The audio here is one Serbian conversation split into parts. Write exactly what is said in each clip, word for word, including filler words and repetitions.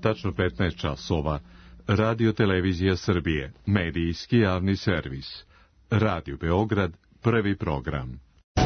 tačno petnaest časova. Radio Televizija Srbije, medijski javni servis. Radio Beograd, prvi program.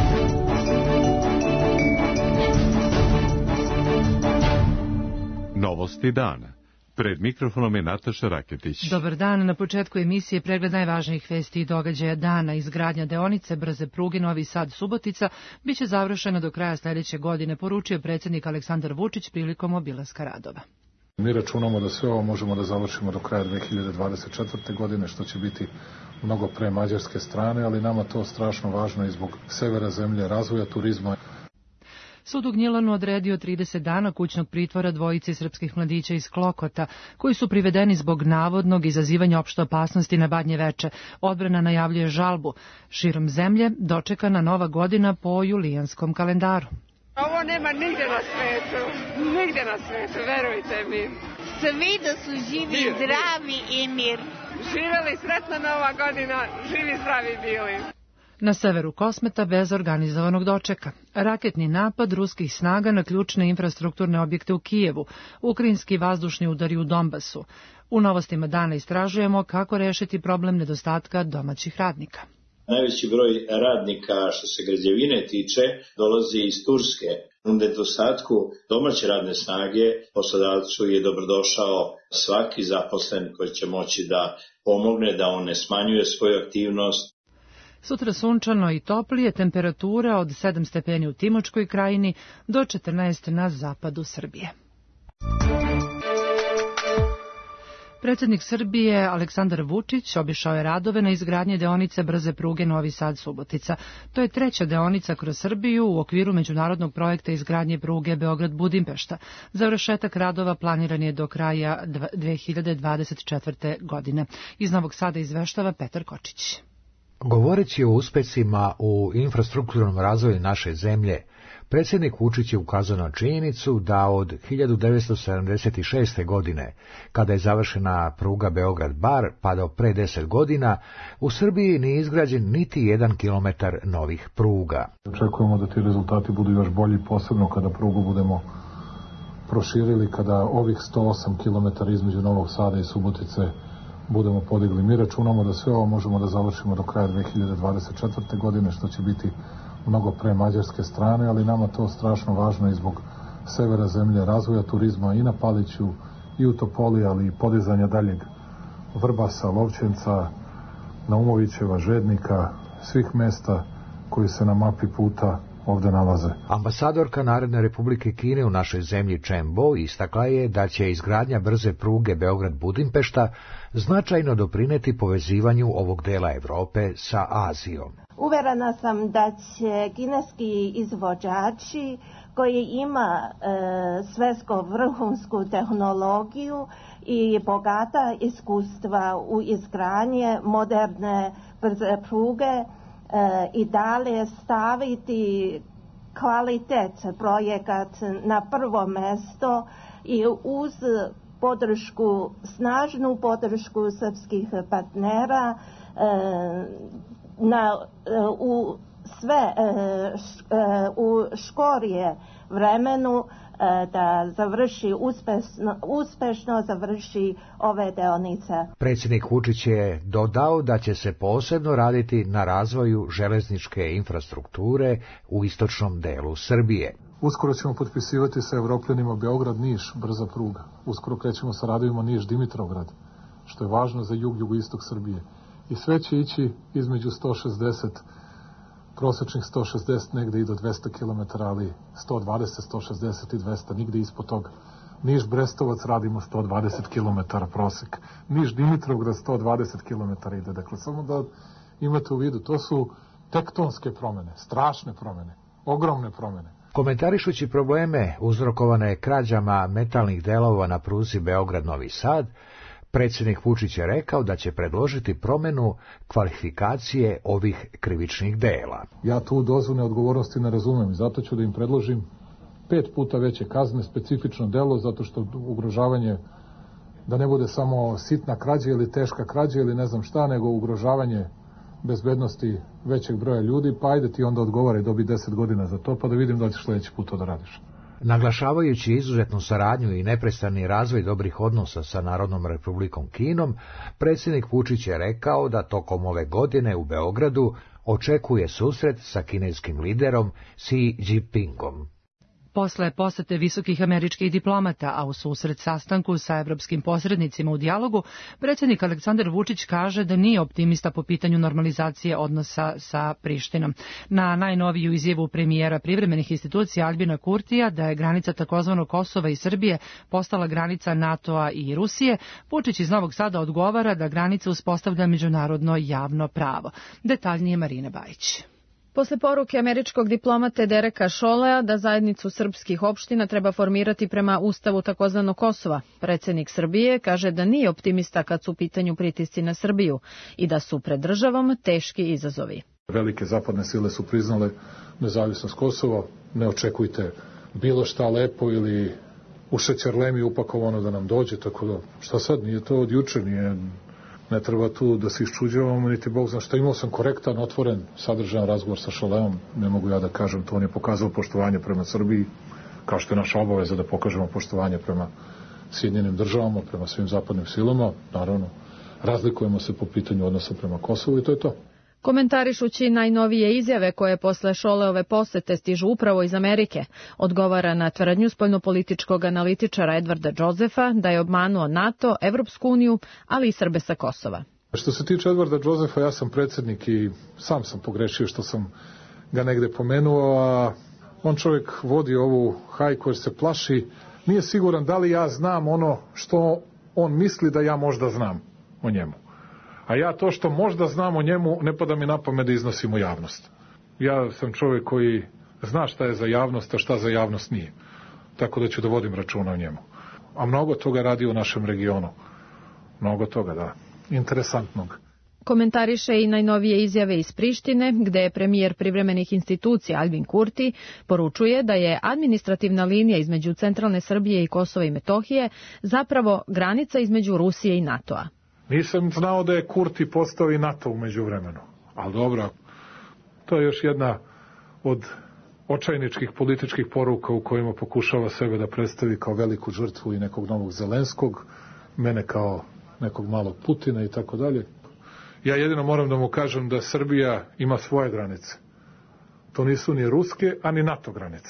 Novosti dana. Pred mikrofonom je Nataša Raketić. Dobar dan. Na početku emisije pregled najvažnijih vesti i događaja dana. Izgradnja deonice brze pruge Novi Sad-Subotica biće završena do kraja sljedeće godine, poručio predsjednik Aleksandar Vučić prilikom obilaska radova. Mi računamo da sve ovo možemo da završimo do kraja dve hiljade dvadeset četvrte. godine, što će biti mnogo pre mađarske strane, ali nama to strašno važno i zbog severa zemlje, razvoja turizma. Sud u Gnjilanu odredio trideset dana kućnog pritvora dvojici srpskih mladića iz Klokota, koji su privedeni zbog navodnog izazivanja opšte opasnosti na Badnje veče. Odbrana najavljuje žalbu. Širom zemlje dočekana nova godina po julijanskom kalendaru. Ovo nema nigde na svetu, nigde na svetu, verujte mi. Svi da su živi, Bio. zdravi i mir. Živeli sretna nova godina, živi zdravi bili. Na severu Kosmeta bez organizovanog dočeka. Raketni napad ruskih snaga na ključne infrastrukturne objekte u Kijevu, ukrajinski vazdušni udari u Donbasu. U novostima dana istražujemo kako rešiti problem nedostatka domaćih radnika. Najveći broj radnika što se građevine tiče dolazi iz Turske. U nedostatku domaće radne snage poslodavcu je dobrodošao svaki zaposlen koji će moći da pomogne da on ne smanjuje svoju aktivnost. Sutra sunčano i toplije, temperatura od sedam stepeni u Timočkoj krajini do četrnaest na zapadu Srbije. Predsjednik Srbije Aleksandar Vučić obišao je radove na izgradnji deonice brze pruge Novi Sad-Subotica. To je treća deonica kroz Srbiju u okviru međunarodnog projekta izgradnje pruge Beograd-Budimpešta. Završetak radova planiran je do kraja dve hiljade dvadeset četvrte. godine. Iz Novog Sada izveštava Petar Kočić. Govoreći o uspesima u infrastrukturnom razvoju naše zemlje, predsjednik Vučić je ukazao na činjenicu da od hiljadu devetsto sedamdeset šeste. godine, kada je završena pruga Beograd-Bar, pa do pre deset godina, u Srbiji nije izgrađen niti jedan kilometar novih pruga. Očekujemo da ti rezultati budu još bolji, posebno kada prugu budemo proširili, kada ovih sto osam kilometara između Novog Sada i Subotice budemo podigli. Mi računamo da sve ovo možemo da završimo do kraja dve hiljade dvadeset četvrte. godine, što će biti mnogo pre mađarske strane, ali nama to strašno važno i zbog severa zemlje, razvoja turizma i na Paliću i u Topoli, ali i podizanja daljeg Vrbasa, Lovćenca, Naumovićeva, Žednika, svih mesta koji se na mapi puta ovde nalaze. Ambasadorka Narodne Republike Kine u našoj zemlji Chen Bo istakla je da će izgradnja brze pruge Beograd-Budimpešta značajno doprineti povezivanju ovog dela Evrope sa Azijom. Uverena sam da će kineski izvođači koji ima e, svetsko vrhunsku tehnologiju i bogata iskustva u izgradnji moderne brze pruge i dalje staviti kvalitet projekat na prvo mesto i uz podršku, snažnu podršku srpskih partnera na, u sve u škorije vremenu da završi uspešno, uspešno završi ove deonice. Predsjednik Vučić je dodao da će se posebno raditi na razvoju železničke infrastrukture u istočnom delu Srbije. Uskoro ćemo potpisivati sa Evropljanima Beograd-Niš, brza pruga. Uskoro krećemo sa radovima Niš-Dimitrovgrad, što je važno za jug, jugoistok Srbije. I sve će ići između sto šezdeset, prosečnih sto šezdeset, negde i do dvesta kilometara, ali sto dvadeset, sto šezdeset i dvesta, nigde ispod toga. Niš-Brestovac radimo sto dvadeset kilometara prosek. Niš-Dimitrovgrad sto dvadeset kilometara ide. Dakle, samo da imate u vidu, to su tektonske promene, strašne promene, ogromne promene. Komentarišući probleme uzrokovane krađama metalnih delova na pruzi Beograd-Novi Sad, predsjednik Vučić je rekao da će predložiti promenu kvalifikacije ovih krivičnih dela. Ja tu dozu neodgovornosti ne razumem i zato ću da im predložim pet puta veće kazne, specifično delo, zato što ugrožavanje, da ne bude samo sitna krađa ili teška krađa ili ne znam šta, nego ugrožavanje bezbednosti većeg broja ljudi, pa ajde ti onda odgovaraj, dobi deset godina za to, pa da vidim da ćeš sledeći put to da radiš. Naglašavajući izuzetnu saradnju i neprestani razvoj dobrih odnosa sa Narodnom republikom Kinom, predsjednik Vučić je rekao da tokom ove godine u Beogradu očekuje susret sa kineskim liderom Xi Jinpingom. Posle posete visokih američkih diplomata, a u susret sastanku sa evropskim posrednicima u dijalogu, predsjednik Aleksandar Vučić kaže da nije optimista po pitanju normalizacije odnosa sa Prištinom. Na najnoviju izjavu premijera privremenih institucija Aljbina Kurtija da je granica takozvanog Kosova i Srbije postala granica NATO-a i Rusije, Vučić iz Novog Sada odgovara da granica uspostavlja međunarodno javno pravo. Detaljnije Marina Bajić. Posle poruke američkog diplomate Dereka Šolea da zajednicu srpskih opština treba formirati prema ustavu takozvanog Kosova, predsjednik Srbije kaže da nije optimista kad su u pitanju pritisci na Srbiju i da su pred državom teški izazovi. Velike zapadne sile su priznale nezavisnost Kosova, ne očekujte bilo šta lepo ili u šećerlemi upakovano da nam dođe, tako da šta sad, nije to od juče, nije... Ne treba tu da se iščuđavamo, niti Bog zna šta. Imao sam korektan, otvoren, sadržajan razgovor sa Šoleom. Ne mogu ja da kažem, to on je pokazao poštovanje prema Srbiji, kao što je naša obaveza da pokažemo poštovanje prema Sjedinjenim državama, prema svim zapadnim silama. Naravno, razlikujemo se po pitanju odnosa prema Kosovu i to je to. Komentarišući najnovije izjave koje posle Šoleove posete stižu upravo iz Amerike, odgovara na tvrdnju spoljnopolitičkog analitičara Edvarda Džozefa da je obmanuo NATO, Evropsku uniju, ali i Srbe sa Kosova. Što se tiče Edvarda Džozefa, ja sam predsjednik i sam sam pogrešio što sam ga negde pomenuo, a on čovjek vodi ovu hajku jer se plaši, nije siguran da li ja znam ono što on misli da ja možda znam o njemu. A ja to što možda znam o njemu ne pada mi na pamet da iznosim u javnost. Ja sam čovjek koji zna šta je za javnost, a šta za javnost nije. Tako da ću da vodim računa o njemu. A mnogo toga radi u našem regionu. Mnogo toga, da. Interesantnog. Komentariše i najnovije izjave iz Prištine, gde je premijer privremenih institucija Aljbin Kurti poručuje da je administrativna linija između centralne Srbije i Kosova i Metohije zapravo granica između Rusije i NATO-a. Nisam znao da je Kurti postao i NATO u međuvremenu. Ali dobro, to je još jedna od očajničkih političkih poruka u kojima pokušava sebe da predstavi kao veliku žrtvu i nekog novog Zelenskog, mene kao nekog malog Putina i tako dalje. Ja jedino moram da mu kažem da Srbija ima svoje granice. To nisu ni ruske, a ni NATO granice.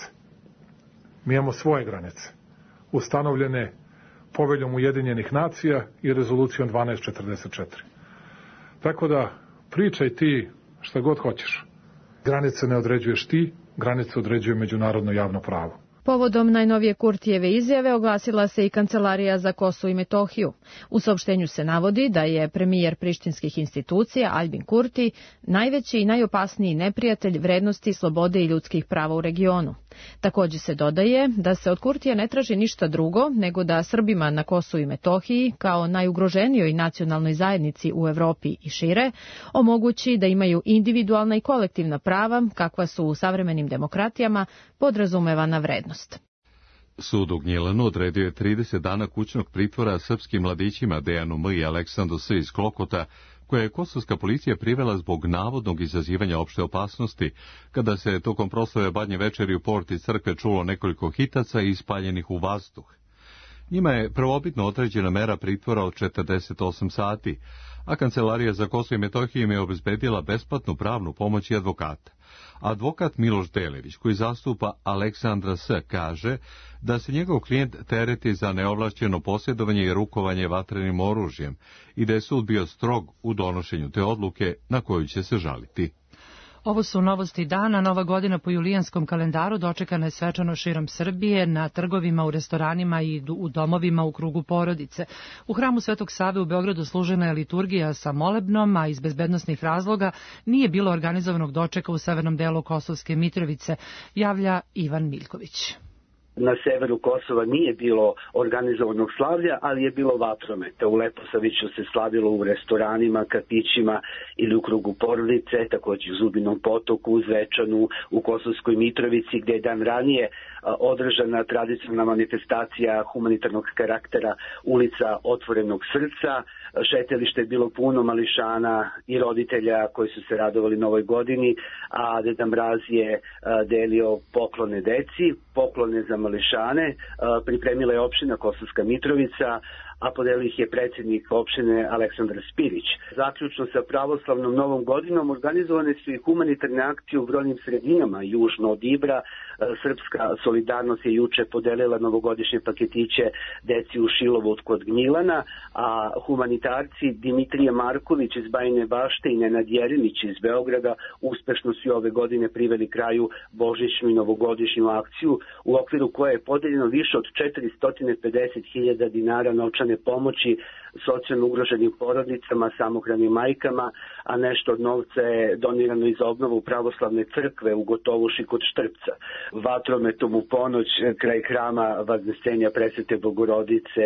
Mi imamo svoje granice, ustanovljene Poveljom Ujedinjenih nacija i rezolucijom dvanaest četrdeset četiri. Tako da pričaj ti šta god hoćeš. Granice ne određuješ ti, granice određuje međunarodno javno pravo. Povodom najnovije Kurtijeve izjave oglasila se i Kancelarija za Kosovo i Metohiju. U saopštenju se navodi da je premijer prištinskih institucija Aljbin Kurti najveći i najopasniji neprijatelj vrednosti, slobode i ljudskih prava u regionu. Također se dodaje da se od Kurtija ne traži ništa drugo nego da Srbima na Kosovu i Metohiji, kao najugroženijoj nacionalnoj zajednici u Evropi i šire, omogući da imaju individualna i kolektivna prava kakva su u savremenim demokratijama podrazumevana vrednost. Sud u Gnjilanu odredio je trideset dana kućnog pritvora srpskim mladićima Dejanu M. i Aleksandru S. iz Klokota, koja je kosovska policija privela zbog navodnog izazivanja opšte opasnosti, kada se tokom proslave Badnje večeri u porti crkve čulo nekoliko hitaca ispaljenih u vazduh. Njima je prvobitno određena mera pritvora od četrdeset osam sati, a Kancelarija za Kosovo i Metohiju im je obezbedila besplatnu pravnu pomoć i advokata. Advokat Miloš Delević, koji zastupa Aleksandra S., kaže da se njegov klijent tereti za neovlašćeno posjedovanje i rukovanje vatrenim oružjem i da je sud bio strog u donošenju te odluke na koju će se žaliti. Ovo su novosti dana. Nova godina po julijanskom kalendaru dočekana je svečano širom Srbije, na trgovima, u restoranima i u domovima u krugu porodice. U hramu Svetog Save u Beogradu služena je liturgija sa molebnom, a iz bezbednosnih razloga nije bilo organizovanog dočeka u severnom delu Kosovske Mitrovice, javlja Ivan Miljković. Na severu Kosova nije bilo organizovanog slavlja, ali je bilo vatrometa. U Leposaviću se slavilo u restoranima, kafićima ili u krugu porodice, također u Zubinom Potoku, u Zvečanu, u Kosovskoj Mitrovici, gdje je dan ranije održana tradicionalna manifestacija humanitarnog karaktera Ulica otvorenog srca. Šetalište je bilo puno mališana i roditelja koji su se radovali Novoj godini, a Deda Mraz je delio poklone deci, poklone za mališane, pripremila je opština Kosovska Mitrovica, a podelio ih je predsjednik opštine Aleksandar Spirić. Zaključno sa pravoslavnom Novom godinom organizovane su i humanitarne akcije u brojnim sredinama južno od Ibra. Srpska solidarnost je juče podelila novogodišnje paketiće deci u Šilovu kod Gnjilana, a humanitarci Dimitrije Marković iz Bajine Bašte i Nenad Jeremić iz Beograda uspešno su ove godine priveli kraju božićnu i novogodišnju akciju, u okviru koje je podeljeno više od četiristo pedeset hiljada dinara novčane pomoći socijalno ugroženim porodicama, samohranim majkama, a nešto od novca je donirano i za obnovu pravoslavne crkve u Gotovuši kod Štrpca. Vatrometom u ponoć kraj hrama Vaznesenja Presvete Bogorodice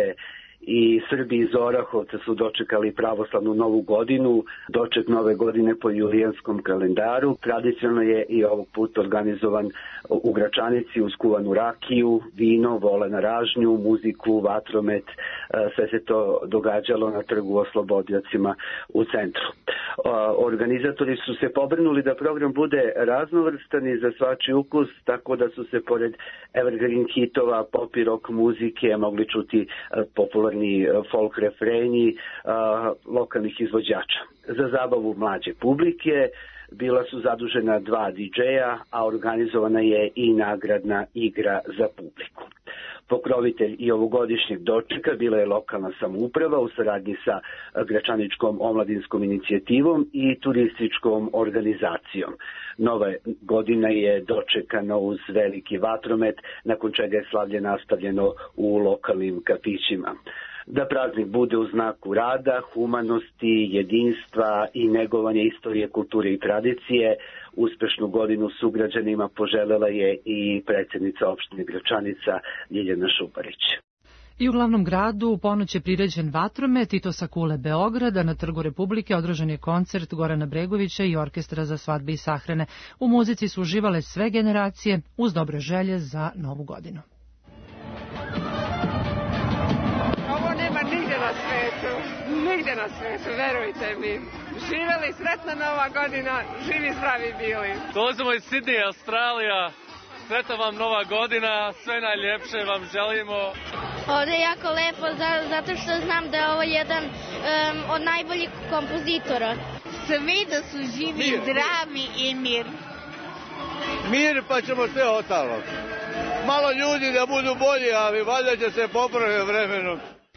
i Srbi iz Orahovca su dočekali pravoslavnu Novu godinu, doček Nove godine po julijanskom kalendaru. Tradicionalno je i ovog puta organizovan u Gračanici uz kuvanu rakiju, vino, vole na ražnju, muziku, vatromet. Sve se to događalo na trgu Oslobodiocima u centru. Organizatori su se pobrinuli da program bude raznovrstan i za svačiji ukus, tako da su se pored evergreen hitova, pop i rock muzike mogli čuti popularni folk refreni lokalnih izvođača. Za zabavu mlađe publike bila su zadužena dva didžeja, a organizovana je i nagradna igra za publiku. Pokrovitelj i ovogodišnjeg dočeka bila je lokalna samouprava u saradnji sa Gračaničkom omladinskom inicijativom i turističkom organizacijom. Nova godina je dočekana uz veliki vatromet, nakon čega je slavlje nastavljeno u lokalnim kafićima. Da praznik bude u znaku rada, humanosti, jedinstva i negovanja istorije, kulture i tradicije, uspešnu godinu sugrađanima poželela je i predsjednica opštine Gračanica Ljiljana Šuparić. I u glavnom gradu u ponoć je priređen vatromet i to sa kule Beograda. Na Trgu Republike održan je koncert Gorana Bregovića i orkestra za svadbe i sahrane. U muzici su uživale sve generacije uz dobre želje za Novu godinu. Nigde na svetu, nigde na svetu, verujte mi. Živeli, sretna Nova godina, živi zdravi bili. Dolazimo iz Sidneja, Australija, sretna vam Nova godina, sve najljepše vam želimo. Ovdje je jako lepo zato što znam da je ovo jedan um, od najboljih kompozitora. Sve da su živi, mir, zdravi mir. I mir. Mir pa ćemo sve ostalo. Malo ljudi da budu bolji, ali valjda će se popraviti vremenom.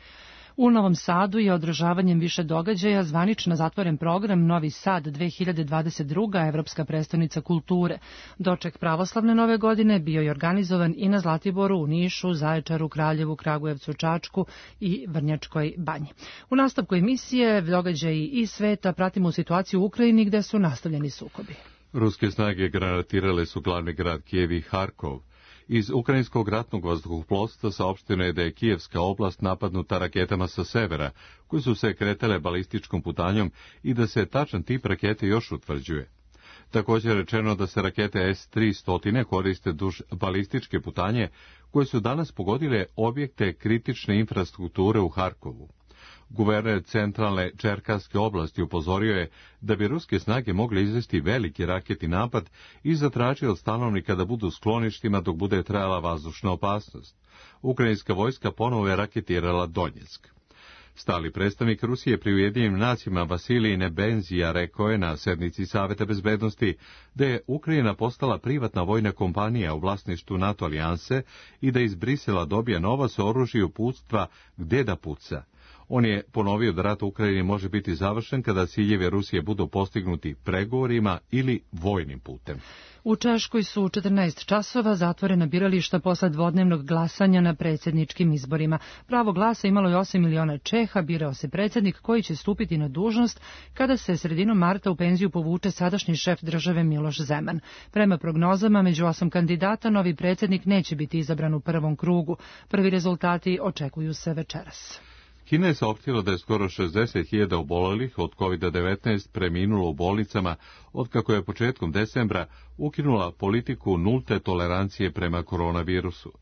U Novom Sadu je održavanjem više događaja zvanično zatvoren program Novi Sad dve hiljade dvadeset druga. Evropska prestonica kulture. Doček pravoslavne Nove godine bio je organizovan i na Zlatiboru, u Nišu, Zaječaru, Kraljevu, Kragujevcu, Čačku i Vrnjačkoj Banji. U nastavku emisije događaji iz sveta pratimo situaciju u Ukrajini gde su nastavljeni sukobi. Ruske snage granatirale su glavni grad Kijev i Harkov. Iz ukrajinskog ratnog vazduhoplovstva saopšteno je da je Kijevska oblast napadnuta raketama sa severa, koje su se kretale balističkom putanjom i da se tačan tip rakete još utvrđuje. Također je rečeno da se rakete S tri stotina koriste duž balističke putanje, koje su danas pogodile objekte kritične infrastrukture u Harkovu. Guverner centralne Čerkaske oblasti upozorio je da bi ruske snage mogle izvesti veliki raketni napad i zatražio od stanovnika da budu skloništima dok bude trajala vazdušna opasnost. Ukrajinska vojska ponovo je raketirala Donjeck. Stali predstavnik Rusije pri Ujedinjenim nacijama Vasilij Nebenzija rekao je na sednici Saveta bezbednosti da je Ukrajina postala privatna vojna kompanija u vlasništvu NATO alijanse i da iz Brisela dobija novac o oružju uputstva gde da puca. On je ponovio da rat u Ukrajini može biti završen kada ciljevi Rusije budu postignuti pregovorima ili vojnim putem. U Češkoj su u četrnaest časova zatvorena birališta posle dvodnevnog glasanja na predsjedničkim izborima. Pravo glasa imalo je osam miliona Čeha, birao se predsjednik koji će stupiti na dužnost kada se sredinom marta u penziju povuče sadašnji šef države Miloš Zeman. Prema prognozama, među osam kandidata novi predsjednik neće biti izabran u prvom krugu. Prvi rezultati očekuju se večeras. Kina je saopštila da je skoro šezdeset hiljada obolelih od kovid devetnaest preminulo u bolnicama otkako je početkom decembra ukinula politiku nulte tolerancije prema koronavirusu.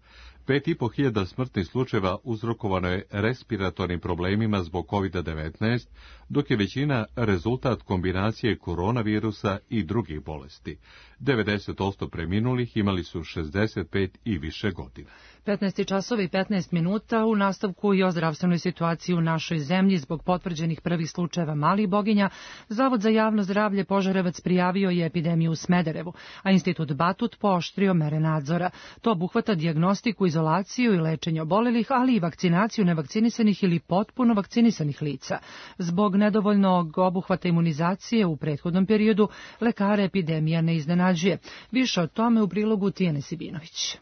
Pet i po hiljada smrtnih slučajeva uzrokovano je respiratornim problemima zbog kovid devetnaest, dok je većina rezultat kombinacije koronavirusa i drugih bolesti. devedeset posto preminulih imali su šezdeset pet i više godina. petnaest časova i petnaest minuta u nastavku i o zdravstvenoj situaciji u našoj zemlji zbog potvrđenih prvih slučajeva malih boginja. Zavod za javno zdravlje Požarevac prijavio je epidemiju u Smederevu, a Institut Batut pooštrio mere nadzora. To obuhvata dijagnostiku, izolaciju i lečenje obolelih, ali i vakcinaciju nevakcinisanih ili potpuno vakcinisanih lica. Zbog nedovoljnog obuhvata imunizacije u prethodnom periodu, lekare epidemija ne iznenađuje. Više o tome u prilogu Tijane Sibinović.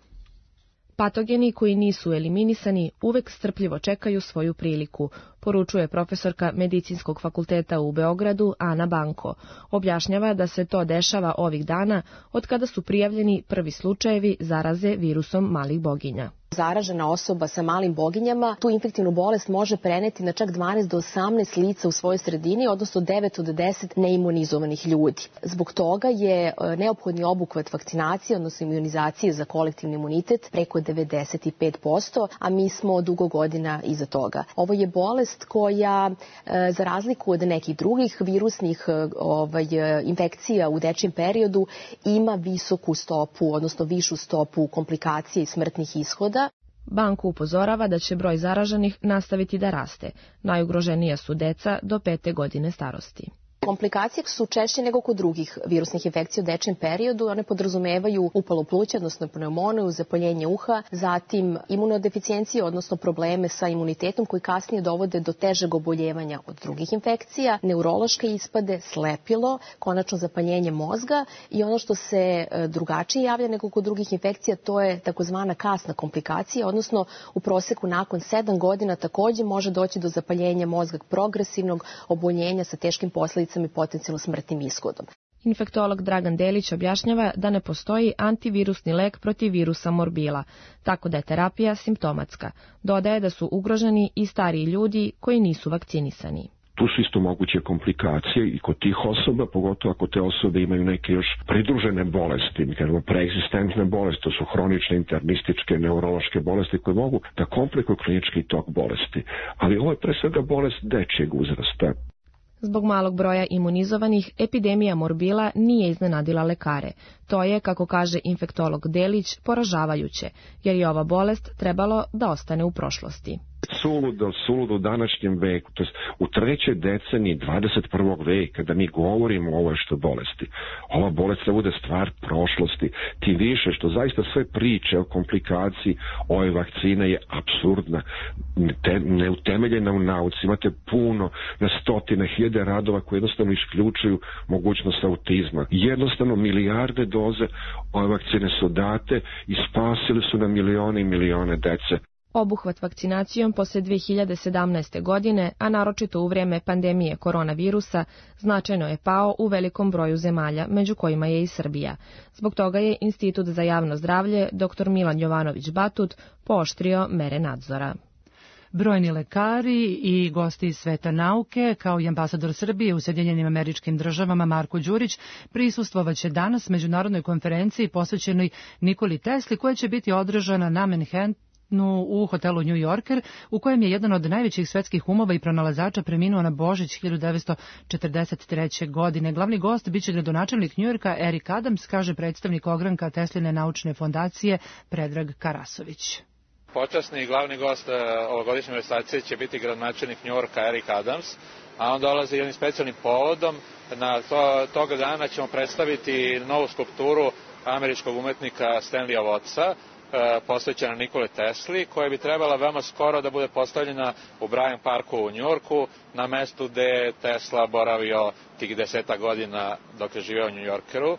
Patogeni koji nisu eliminisani uvek strpljivo čekaju svoju priliku, poručuje profesorka Medicinskog fakulteta u Beogradu Ana Banko. Objašnjava da se to dešava ovih dana od kada su prijavljeni prvi slučajevi zaraze virusom malih boginja. Zaražena osoba sa malim boginjama tu infektivnu bolest može preneti na čak dvanaest do osamnaest lica u svojoj sredini, odnosno devet od deset neimunizovanih ljudi. Zbog toga je neophodni obuhvat vakcinacije, odnosno imunizacije za kolektivni imunitet preko devedeset pet posto, a mi smo dugo godina iza toga. Ovo je bolest koja, za razliku od nekih drugih virusnih ovaj, infekcija u dečijem periodu, ima visoku stopu, odnosno višu stopu komplikacije i smrtnih ishoda. Banko upozorava da će broj zaraženih nastaviti da raste. Najugroženija su deca do pete godine starosti. Komplikacije su češće nego kod drugih virusnih infekcija u dečijem periodu. One podrazumevaju upalu pluća, odnosno pneumoniju, zapaljenje uha, zatim imunodeficijencije, odnosno probleme sa imunitetom koji kasnije dovode do težeg oboljevanja od drugih infekcija, neurološke ispade, slepilo, konačno zapaljenje mozga i ono što se drugačije javlja nego kod drugih infekcija, to je takozvana kasna komplikacija, odnosno u proseku nakon sedam godina takođe može doći do zapaljenja mozga, progresivnog oboljenja sa teškim posledicama i potencijalno smrtnim ishodom. Infektolog Dragan Delić objašnjava da ne postoji antivirusni lek protiv virusa morbila, tako da je terapija simptomatska. Dodaje da su ugroženi i stariji ljudi koji nisu vakcinisani. Tu su isto moguće komplikacije i kod tih osoba, pogotovo ako te osobe imaju neke još pridružene bolesti, mi kažemo preegzistentne bolesti, to su hronične, internističke, neurološke bolesti koje mogu da komplikuju klinički tok bolesti. Ali ovo je pre svega bolest dečijeg uzrasta. Zbog malog broja imunizovanih, epidemija morbila nije iznenadila lekare. To je, kako kaže infektolog Delić, poražavajuće, jer je ova bolest trebalo da ostane u prošlosti. Suludo, suludo u današnjem veku, to je u trećoj deceniji dvadeset prvog veka, kada mi govorimo o ovoj što bolesti. Ova bolest se bude stvar prošlosti, tim više što zaista sve priče o komplikaciji ove vakcine je apsurdna, neutemeljena u nauci. Imate puno, na stotine, hiljade radova koji jednostavno isključuju mogućnost autizma. Jednostavno milijarde doze ove vakcine su date i spasili su na milione i milione dece. Obuhvat vakcinacijom posle dve hiljade sedamnaeste. godine, a naročito u vrijeme pandemije koronavirusa, značajno je pao u velikom broju zemalja, među kojima je i Srbija. Zbog toga je Institut za javno zdravlje dr Milan Jovanović Batut pooštrio mere nadzora. Brojni lekari i gosti iz sveta nauke, kao i ambasador Srbije u Sjedinjenim Američkim Državama Marko Đurić, prisustvovaće danas međunarodnoj konferenciji posvećenoj Nikoli Tesli, koja će biti održana na Manhattanu u hotelu New Yorker, u kojem je jedan od najvećih svetskih umova i pronalazača preminuo na Božić hiljadu devetsto četrdeset treće. godine. Glavni gost biće gradonačelnik Njujorka Eric Adams, kaže predstavnik ogranka Tesline naučne fondacije Predrag Karasović. Počasni i glavni gost ovogodišnje manifestacije će biti gradonačelnik Njujorka Eric Adams, a on dolazi jednim specijalnim povodom. Na to, toga dana ćemo predstaviti novu skulpturu američkog umetnika Stanleya Wattsa, posvećena Nikoli Tesli, koja bi trebala veoma skoro da bude postavljena u Bryant Parku u Njujorku, na mestu gde je Tesla boravio tih deseta godina dok je živeo u New Yorkeru.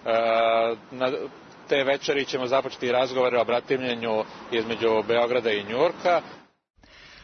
Na te večeri ćemo započeti razgovore o bratimljenju između Beograda i Njujorka.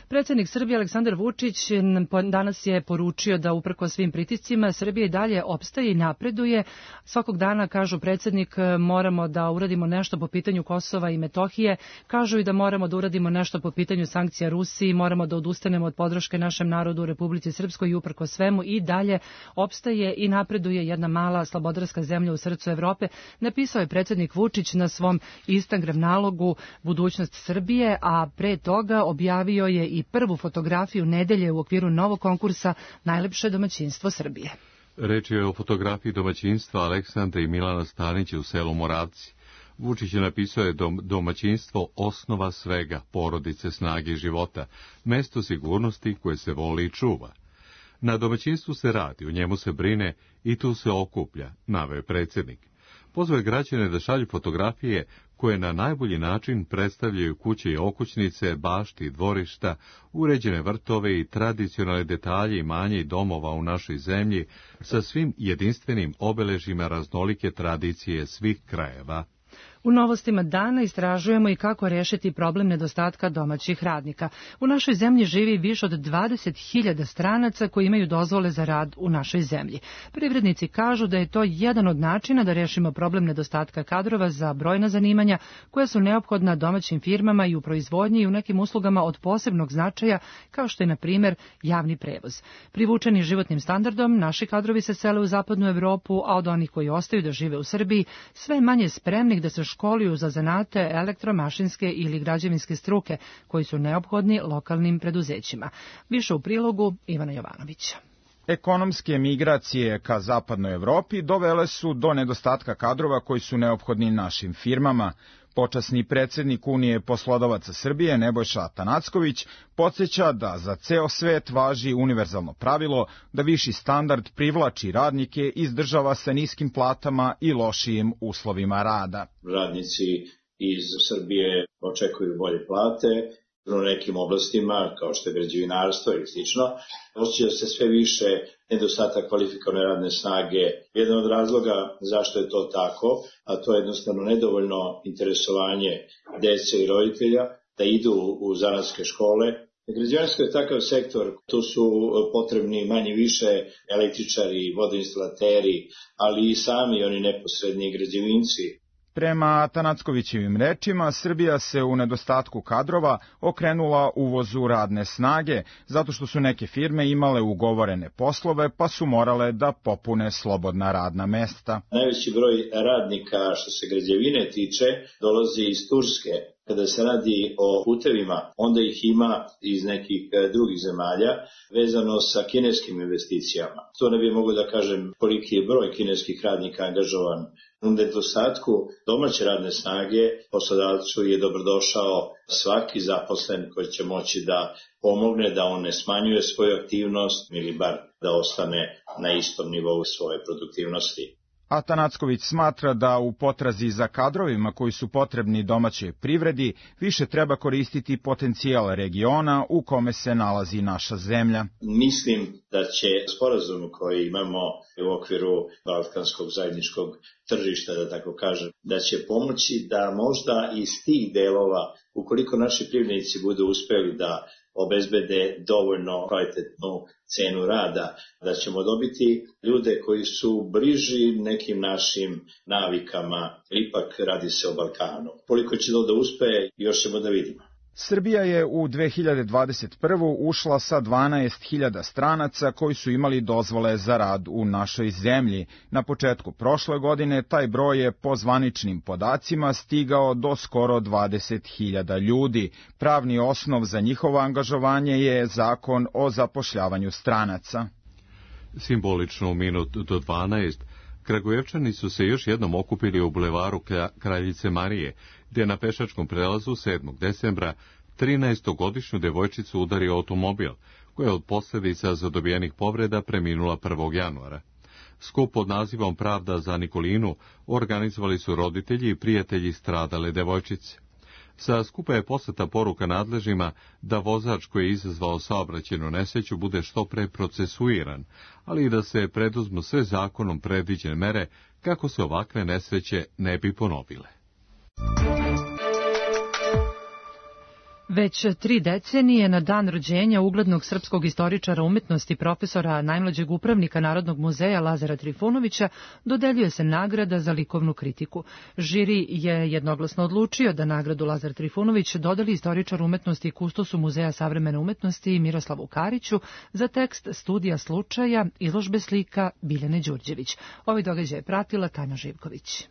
Predsjednik Srbije Aleksandar Vučić danas je poručio da uprkos svim pritiscima Srbija i dalje opstaje i napreduje. Svakog dana, kažu predsjednik, moramo da uradimo nešto po pitanju Kosova i Metohije. Kažu i da moramo da uradimo nešto po pitanju sankcija Rusiji, moramo da odustanemo od podrške našem narodu u Republici Srpskoj i uprkos svemu i dalje opstaje i napreduje jedna mala slobodarska zemlja u srcu Evrope, napisao je predsjednik Vučić na svom Instagram nalogu Budućnost Srbije, a pre toga objavio je i prvu fotografiju nedelje u okviru novog konkursa Najlepše domaćinstvo Srbije. Reč je o fotografiji domaćinstva Aleksandra i Milana Stanića u selu Moravci. Vučić je napisao je dom, domaćinstvo osnova svega, porodice, snage i života, mesto sigurnosti koje se voli i čuva. Na domaćinstvu se radi, u njemu se brine i tu se okuplja, naveo je predsjednik. Pozvao je građane da šalju fotografije koje na najbolji način predstavljaju kuće i okućnice, bašti i dvorišta, uređene vrtove i tradicionalne detalje imanja i domova u našoj zemlji sa svim jedinstvenim obeležjima raznolike tradicije svih krajeva. U novostima dana istražujemo i kako rešiti problem nedostatka domaćih radnika. U našoj zemlji živi više od dvadeset hiljada stranaca koji imaju dozvole za rad u našoj zemlji. Privrednici kažu da je to jedan od načina da rešimo problem nedostatka kadrova za brojna zanimanja koja su neophodna domaćim firmama i u proizvodnji i u nekim uslugama od posebnog značaja, kao što je, na primjer, javni prevoz. Privučeni životnim standardom, naši kadrovi se sele u zapadnu Evropu, a od onih koji ostaju da žive u Srbiji, sve je manje spremnih da se školuju za zanate elektromašinske ili građevinske struke koji su neophodni lokalnim preduzećima. Više u prilogu Ivana Jovanovića. Ekonomske migracije ka zapadnoj Evropi dovele su do nedostatka kadrova koji su neophodni našim firmama. Počasni predsjednik Unije poslodavaca Srbije Nebojša Atanacković podsjeća da za ceo svet važi univerzalno pravilo da viši standard privlači radnike iz država sa niskim platama i lošijim uslovima rada. Radnici iz Srbije očekuju bolje plate, u nekim oblastima, kao što je građevinarstvo ili slično, osjeća se sve više nedostatak kvalifikovane radne snage. Jedan od razloga zašto je to tako, a to je jednostavno nedovoljno interesovanje dece i roditelja da idu u zanatske škole. Građevinarstvo je takav sektor, tu su potrebni manje više električari, vodoinstalateri, ali i sami oni neposredni građevinci. Prema Atanackovićevim rečima, Srbija se u nedostatku kadrova okrenula uvozu radne snage, zato što su neke firme imale ugovorene poslove, pa su morale da popune slobodna radna mesta. Najveći broj radnika što se građevine tiče dolazi iz Turske. Kada se radi o putevima, onda ih ima iz nekih drugih zemalja, vezano sa kineskim investicijama. To ne bi mogu da kažem koliki je broj kineskih radnika angažovan. U nedostatku domaće radne snage poslodavcu je dobrodošao svaki zaposlen koji će moći da pomogne da on ne smanjuje svoju aktivnost ili bar da ostane na istom nivou svoje produktivnosti. Atanacković smatra da u potrazi za kadrovima koji su potrebni domaćoj privredi više treba koristiti potencijal regiona u kome se nalazi naša zemlja. Mislim da će sporazum koji imamo u okviru Balkanskog zajedničkog tržišta, da tako kažem, da će pomoći da možda iz tih delova, ukoliko naši privrednici budu uspeli da obezbede dovoljno kvalitetnu cenu rada, da ćemo dobiti ljude koji su bliži nekim našim navikama, ipak radi se o Balkanu. Koliko će to da uspe, još ćemo da vidimo. Srbija je u dve hiljade dvadeset prve. ušla sa dvanaest hiljada stranaca koji su imali dozvole za rad u našoj zemlji. Na početku prošle godine taj broj je po zvaničnim podacima stigao do skoro dvadeset hiljada ljudi. Pravni osnov za njihovo angažovanje je Zakon o zapošljavanju stranaca. Simbolično u minut do dvanaest Kragujevčani su se još jednom okupili u bulevaru Kraljice Marije, gde na pešačkom prelazu sedmog decembra trinaestogodišnju devojčicu udario automobil, koja je od posljedica zadobijenih povreda preminula prvog januara. Skup pod nazivom Pravda za Nikolinu organizovali su roditelji i prijatelji stradale devojčice. Sa skupa je poslata poruka nadležima da vozač koji je izazvao saobraćajnu nesreću bude što pre procesuiran, ali i da se preduzmu sve zakonom predviđene mere kako se ovakve nesreće ne bi ponovile. Već tri decenije na dan rođenja uglednog srpskog istoričara umetnosti profesora najmlađeg upravnika Narodnog muzeja Lazara Trifunovića dodeljuje se nagrada za likovnu kritiku. Žiri je jednoglasno odlučio da nagradu Lazar Trifunović dodeli istoričar umetnosti i kustosu Muzeja savremene umetnosti Miroslavu Kariću za tekst Studija slučaja izložbe slika Biljane Đurđević. Ovaj događaj je pratila Tanja Živković.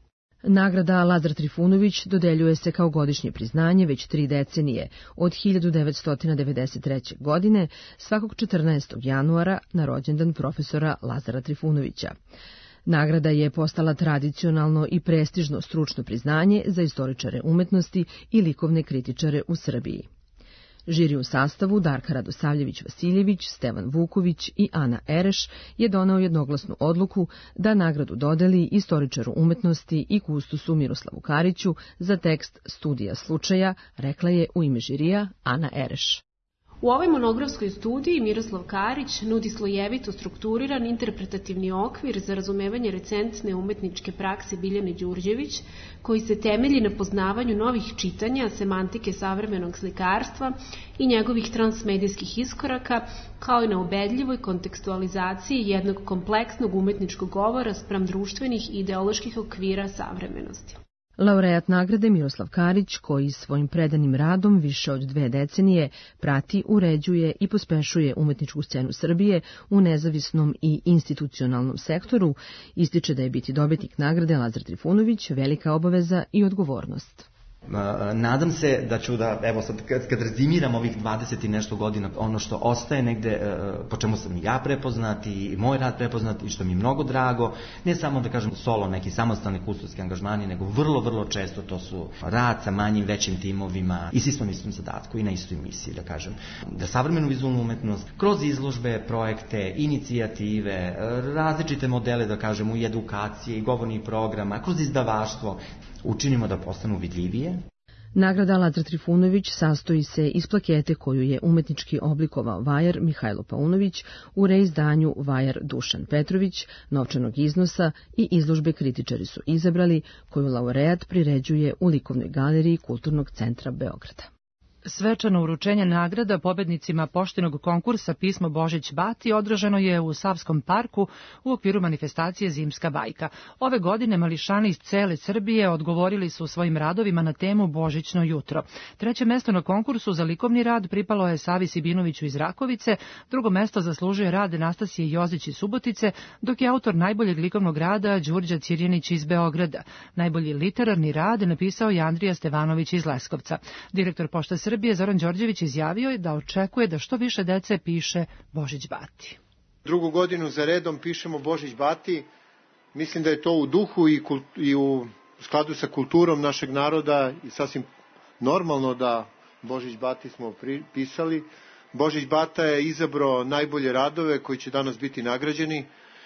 Nagrada Lazar Trifunović dodeljuje se kao godišnje priznanje već tri decenije, od hiljadu devetsto devedeset treće. godine, svakog četrnaestog januara na rođendan profesora Lazara Trifunovića. Nagrada je postala tradicionalno i prestižno stručno priznanje za istoričare umetnosti i likovne kritičare u Srbiji. Žiri u sastavu Darka Radosavljević-Vasiljević, Stevan Vuković i Ana Ereš je doneo jednoglasnu odluku da nagradu dodeli istoričaru umetnosti i kustosu Miroslavu Kariću za tekst Studija slučaja, rekla je u ime žirija Ana Ereš. U ovoj monografskoj studiji Miroslav Karić nudi slojevito strukturiran interpretativni okvir za razumevanje recentne umetničke prakse Biljane Đurđević, koji se temelji na poznavanju novih čitanja, semantike savremenog slikarstva i njegovih transmedijskih iskoraka, kao i na ubedljivoj kontekstualizaciji jednog kompleksnog umetničkog govora spram društvenih i ideoloških okvira savremenosti. Laureat nagrade Miroslav Karić, koji svojim predanim radom više od dve decenije prati, uređuje i pospešuje umetničku scenu Srbije u nezavisnom i institucionalnom sektoru, ističe da je biti dobitnik nagrade Lazar Trifunović velika obaveza i odgovornost. Nadam se da ću da, evo sad kad, kad rezimiram ovih dvadeset i nešto godina, ono što ostaje negde, po čemu sam i ja prepoznat i moj rad prepoznat i što mi je mnogo drago, ne samo da kažem solo neki samostalni kustodski angažmani, nego vrlo, vrlo često to su rad sa manjim, većim timovima i s istom istom zadatku i na istoj misiji, da kažem. Da savremenu vizualnu umetnost kroz izložbe, projekte, inicijative, različite modele, da kažem, u edukaciji i govornih programa, kroz izdavaštvo, učinimo da postanu vidljivije. Nagrada Lazar Trifunović sastoji se iz plakete koju je umetnički oblikovao vajar Mihajlo Paunović u reizdanju vajar Dušan Petrović, novčanog iznosa i izložbe kritičari su izabrali, koju laureat priređuje u likovnoj galeriji Kulturnog centra Beograda. Svečano uručenje nagrada pobednicima poštenog konkursa Pismo Božić Bati održano je u Savskom parku u okviru manifestacije Zimska bajka. Ove godine mališani iz cele Srbije odgovorili su svojim radovima na temu Božićno jutro. Treće mesto na konkursu za likovni rad pripalo je Savi Sibinoviću iz Rakovice, drugo mesto zaslužuje rad Nastasije Jozić iz Subotice, dok je autor najboljeg likovnog rada Đurđa Cirjanić iz Beograda. Najbolji literarni rad napisao je Andrija Stevanović iz Leskovca. Direktor Pošte Srbije Zoran Đorđević izjavio je da očekuje da što više dece piše Božić Bati. Drugu godinu za redom pišemo Božić Bati. Mislim da je to u duhu i, kult, i u skladu sa kulturom našeg naroda i sasvim normalno da Božić Bati smo pri, pisali. Božić Bata je izabrao najbolje radove koji će danas biti nagrađeni.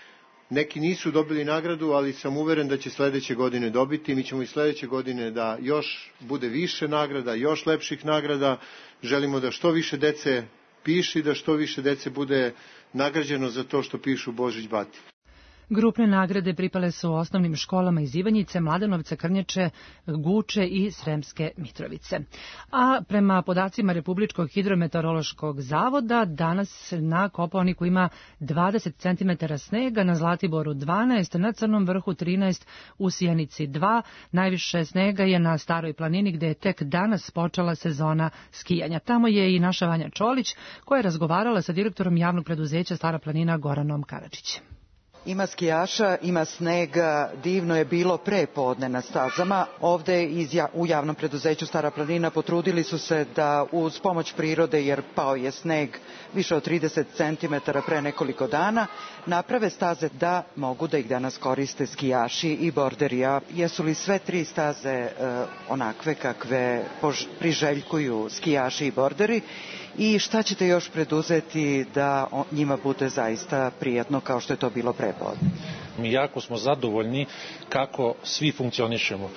Neki nisu dobili nagradu, ali sam uveren da će sledeće godine dobiti. Mi ćemo i sledeće godine da još bude više nagrada, još lepših nagrada. Želimo da što više dece piše i da što više dece bude nagrađeno za to što pišu Božić Bati. Grupne nagrade pripale su osnovnim školama iz Ivanjice, Mladenovca, Krnjače, Guče i Sremske Mitrovice. A prema podacima Republičkog hidrometeorološkog zavoda, danas na Kopaoniku ima dvadeset centimetara snega, na Zlatiboru dvanaest, na Crnom vrhu trinaest, u Sjenici dva. Najviše snega je na Staroj planini gde je tek danas počela sezona skijanja. Tamo je i naša Vanja Čolić koja je razgovarala sa direktorom javnog preduzeća Stara planina Goranom Karadžićem. Ima skijaša, ima snega, divno je bilo pre podne na stazama. Ovde iz, u javnom preduzeću Stara planina potrudili su se da uz pomoć prirode, jer pao je sneg više od trideset centimetara pre nekoliko dana, naprave staze da mogu da ih danas koriste skijaši i borderi. A jesu li sve tri staze e, onakve kakve pož, priželjkuju skijaši i borderi? I šta ćete još preduzeti da njima bude zaista prijatno kao što je to bilo pre podne? Mi jako smo zadovoljni kako svi funkcionišemo.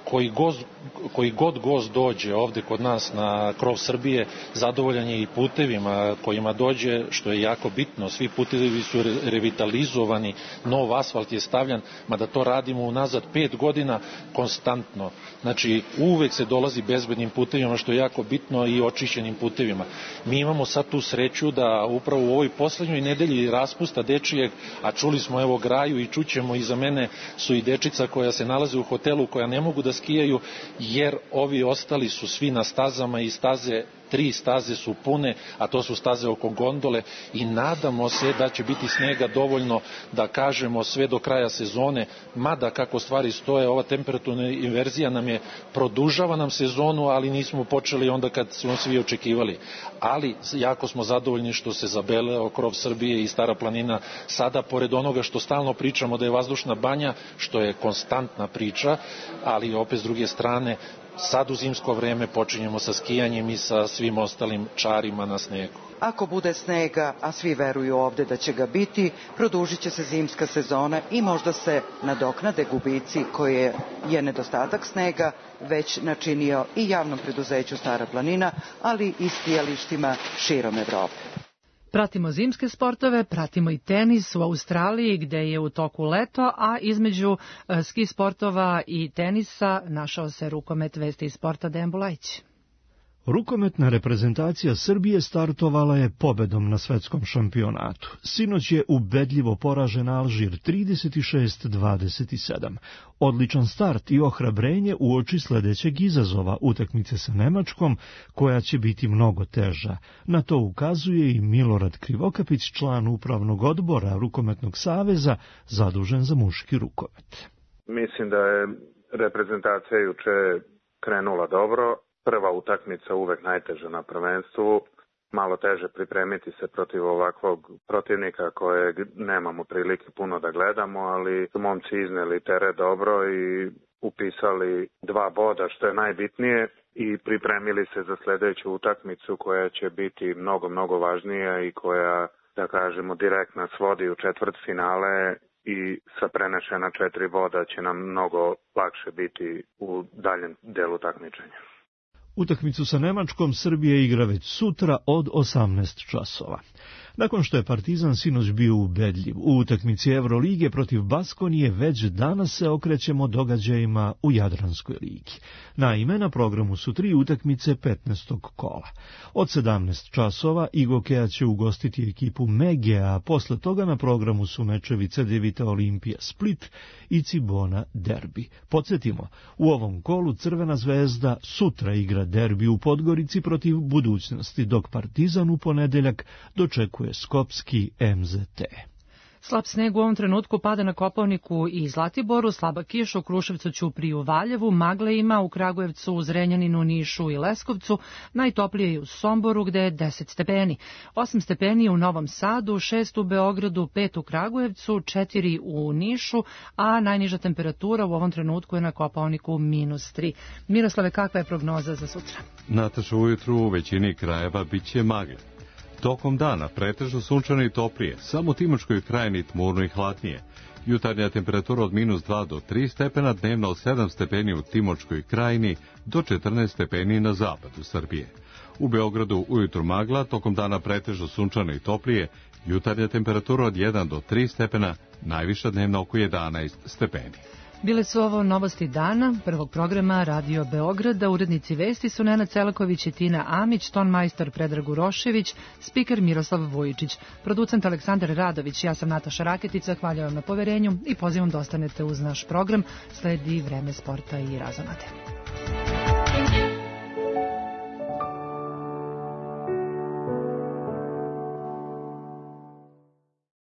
koji, goz, koji god gost dođe ovde kod nas na krov Srbije, zadovoljan je i putevima kojima dođe, što je jako bitno. Svi putevi su revitalizovani, nov asfalt je stavljan, mada to radimo unazad pet godina konstantno. Znači, uvek se dolazi bezbednim putevima, što je jako bitno, i očišćenim putevima. Mi imamo sad tu sreću da upravo u ovoj poslednjoj nedelji raspusta dečijeg, a čuli smo evo Graju i čućemo iza mene su i dečica koja se nalaze u hotelu, koja ne mogu da skijaju, jer ovi ostali su svi na stazama i staze, tri staze su pune, a to su staze oko gondole, i nadamo se da će biti snega dovoljno da kažemo sve do kraja sezone, mada kako stvari stoje, ova temperaturna inverzija nam je, produžava nam sezonu, ali nismo počeli onda kad smo svi očekivali. Ali jako smo zadovoljni što se zabeleo krov Srbije i Stara planina sada, pored onoga što stalno pričamo da je vazdušna banja, što je konstantna priča, ali opet s druge strane, sad u zimsko vreme počinjemo sa skijanjem i sa svim ostalim čarima na snegu. Ako bude snega, a svi veruju ovde da će ga biti, produžit će se zimska sezona i možda se nadoknade gubici koje je nedostatak snega već načinio i javnom preduzeću Stara planina, ali i skijalištima širom Evrope. Pratimo zimske sportove, pratimo i tenis u Australiji gde je u toku leto, a između ski sportova i tenisa našao se rukomet. Vesti iz sporta, Dejan Bulajić. Rukometna reprezentacija Srbije startovala je pobedom na svetskom šampionatu. Sinoć je ubedljivo poražen Alžir trideset šest dvadeset sedam. Odličan start i ohrabrenje uoči sledećeg izazova, utakmice sa Nemačkom, koja će biti mnogo teža. Na to ukazuje i Milorad Krivokapić, član upravnog odbora Rukometnog saveza, zadužen za muški rukomet. Mislim da je reprezentacija juče krenula dobro. Prva utakmica uvek najteža na prvenstvu, malo teže pripremiti se protiv ovakvog protivnika kojeg nemamo prilike puno da gledamo, ali su momci izneli teret dobro i upisali dva boda, što je najbitnije, i pripremili se za sledeću utakmicu koja će biti mnogo, mnogo važnija i koja, da kažemo, direktno svodi u četvrt finale, i sa prenešena četiri boda će nam mnogo lakše biti u daljem delu takmičenja. Utakmicu sa Nemačkom Srbija igra već sutra od osamnaest časova. Nakon što je Partizan sinoć bio ubedljiv u utakmici Evrolige protiv Baskonije, već danas se okrećemo događajima u Jadranskoj ligi. Naime, na programu su tri utakmice petnaestog kola. Od sedamnaest časova Igokeja će ugostiti ekipu Mege, a posle toga na programu su mečevi C D Vita Olimpija Split i Cibona derbi. Podsjetimo, u ovom kolu Crvena zvezda sutra igra derbi u Podgorici protiv Budućnosti, dok Partizan u ponedeljak dočekuje Skopski M Z T. Slab sneg u ovom trenutku pada na Kopaoniku i Zlatiboru, slaba kiša u Kruševcu, Ćupriji, u Valjevu, magle ima u Kragujevcu, Zrenjaninu, Nišu i Leskovcu, najtoplije je u Somboru gde je deset stepeni, osam stepeni u Novom Sadu, šest u Beogradu, pet u Kragujevcu, četiri u Nišu, a najniža temperatura u ovom trenutku je na Kopaoniku minus tri. Miroslave, kakva je prognoza za sutra? Nataša, ujutru u većini krajeva bit će magle. Tokom dana pretežno sunčano i toplije, samo u Timočkoj krajini tmurno i hladnije. Jutarnja temperatura od minus dva do tri stepena, dnevno od sedam stepeni u Timočkoj krajini do četrnaest stepeni na zapadu Srbije. U Beogradu ujutru magla, tokom dana pretežno sunčano i toplije, jutarnja temperatura od jedan do tri stepena, najviša dnevna oko jedanaest stepeni. Bile su ovo novosti dana, prvog programa Radio Beograda. Urednici vesti su Nenad Celaković i Tina Amić, ton majstor Predrag Urošević, spiker Miroslav Vujičić, producent Aleksandar Radović. Ja sam Nataša Raketica, hvala vam na poverenju i pozivam da ostanete uz naš program. Sledi Vreme sporta i razonade.